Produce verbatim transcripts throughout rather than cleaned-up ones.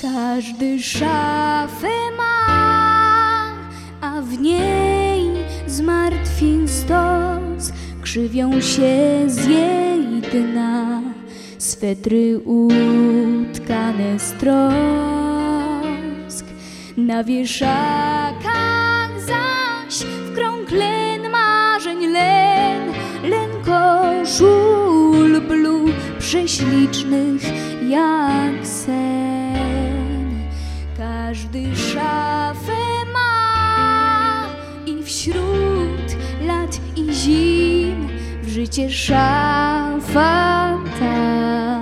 Każdy szafę ma, a w niej zmartwień stos. Krzywią się z jej dna swetry utkane z trosk. Na wieszakach zaś w krąg len marzeń len, len koszul blu prześlicznych jak sen. Każdy szafę ma i wśród lat i zim w życie szafa ta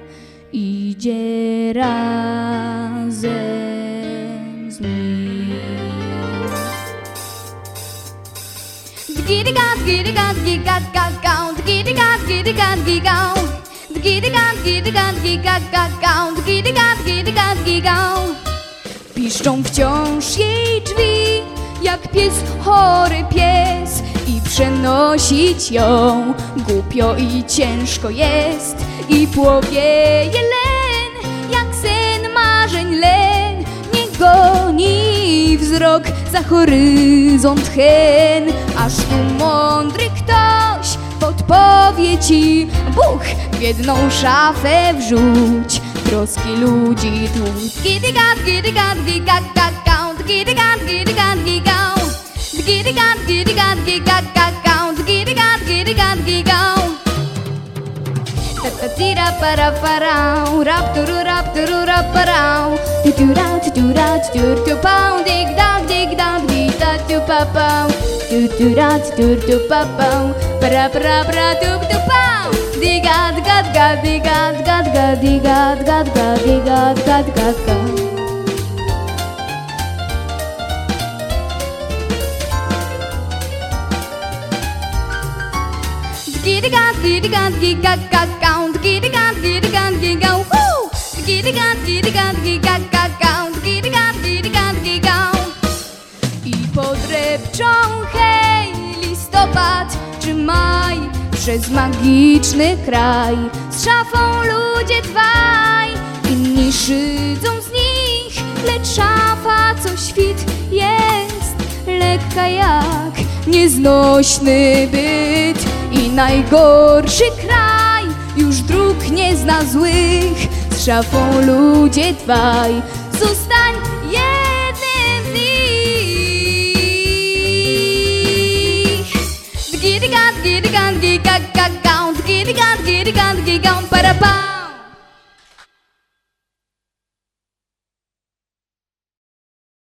idzie razem z nim. Dgidi-gat, dgidi-gat, dgidi-gat, gat-gat, dgidi-gat, dgidi-gat, dgidi-gat, dgidi-gat, dgidi-gat, dgidi-gat, gat-gat, dgidi-gat, dgidi-gat, dgidi-gat. Piszczą wciąż jej drzwi, jak pies, chory pies, i przenosić ją głupio i ciężko jest. I płowieje len, jak sen marzeń len, nie goni wzrok za horyzont hen. Aż tu mądry ktoś podpowie ci: Bóg w jedną szafę wrzuć troski ludzi tu. Dgidi-gat, dgidi-gat, dgidi-gat, gat-gat, dgidi-gat, dgidi-gat, dgidi-gat, dgidi-gat, dgidi-gat, dgidi-gat, gat-gat, dgidi-gat, dgidi-gat, dgidi-gat. Ta-ta-tira para-parau, rap-turu, rap-turu, rap-parau, tu-tu-ra, tu-tu-ra, tu-tu-ra-tu-pau, dig-dag, dig-dag, dig-da-tu-pa-pau, tu-tu-ra, tu-tu-ra-tu-pa-pau, para-para-para-tup-tu-pau. Digat, gat, gat, digat, gat, gat, digat, gat, gat, digat, gat, gat, gat. Dgidi-gat, dgidi-gat, dgidi-gat, gat-gat, dgidi-gat, dgidi-gat, dgidi-gat, woo! Dgidi-gat, dgidi-gat, dgidi-gat, gat-gat, dgidi-gat, dgidi-gat, dgidi-gat. I podrepczą hej listopad czy maj przez magiczny kraj. Z szafą ludzie dwaj, inni szydzą z nich, lecz szafa co świt jest lekka jak nieznośny byt. I najgorszy kraj już dróg nie zna złych. Z szafą ludzie dwaj, zostań jednym z nich. Dgidi-gat, dgidi-gat, dgidi-gat, gat-gat, dgidi-gat, dgidi-gat, dgidi-gat, para-pa.